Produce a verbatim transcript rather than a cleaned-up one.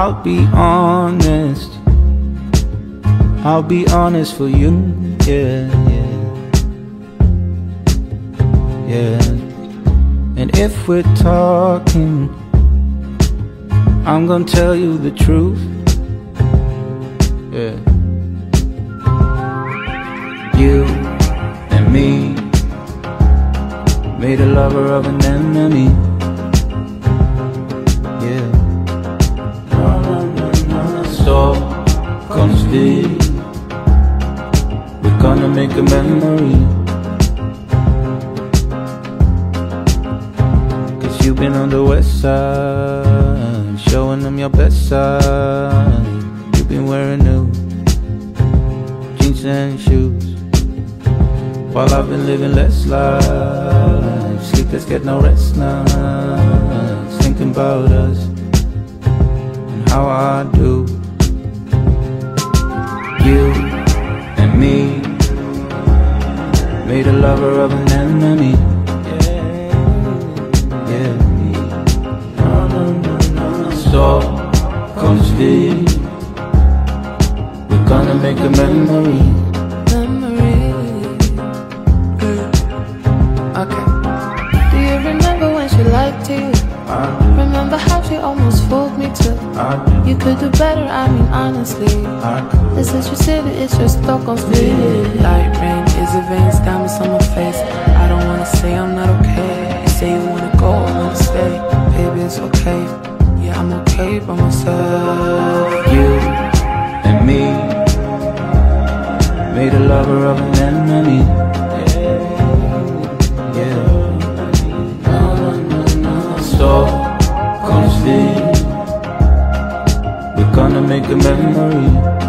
I'll be honest, I'll be honest for you, yeah, yeah, yeah. And if we're talking, I'm gonna tell you the truth, yeah. You and me made a lover of an enemy, yeah. So come stay, we're gonna make a memory. Cause you've been on the west side, showing them your best side. You've been wearing new jeans and shoes, while I've been living less life. Sleepless, get no rest nights, thinking about us and how I do. You and me made a lover of an enemy, yeah. So come stay, we're gonna make a memory. Like to you, remember how she almost fooled me too. You could do better, I mean honestly. This is your city, it's your Stockholm speed. Light rain is a veins, diamonds on my face. I don't wanna say I'm not okay. You say you wanna go, I wanna stay. Baby, it's okay, yeah, I'm okay by myself. You and me made a lover of an enemy, yeah. So come stay, we're gonna make a memory.